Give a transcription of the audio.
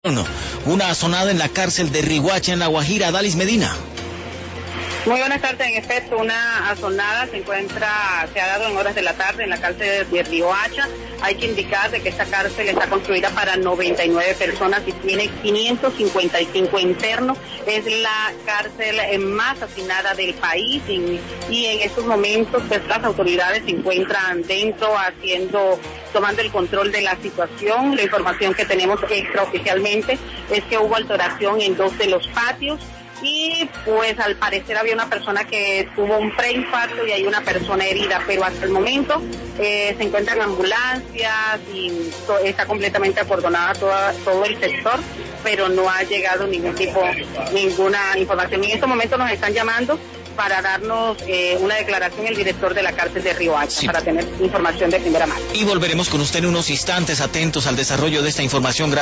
Una asonada en la cárcel de Riohacha, en La Guajira. Dalis Medina. Muy buenas tardes. En efecto, una asonada se ha dado en horas de la tarde en la cárcel de Riohacha. Hay que indicar de que esta cárcel está construida para 99 personas y tiene 555 internos. Es la cárcel más hacinada del país y en estos momentos pues, las autoridades se encuentran dentro tomando el control de la situación. La información que tenemos extraoficialmente es que hubo alteración en 2 de los patios. Y pues al parecer había una persona que tuvo un preinfarto y hay una persona herida, pero hasta el momento se encuentran ambulancias y está completamente acordonada todo el sector, pero no ha llegado ninguna información. En este momento nos están llamando para darnos una declaración el director de la cárcel de Riohacha, para tener información de primera mano. Y volveremos con usted en unos instantes, atentos al desarrollo de esta información.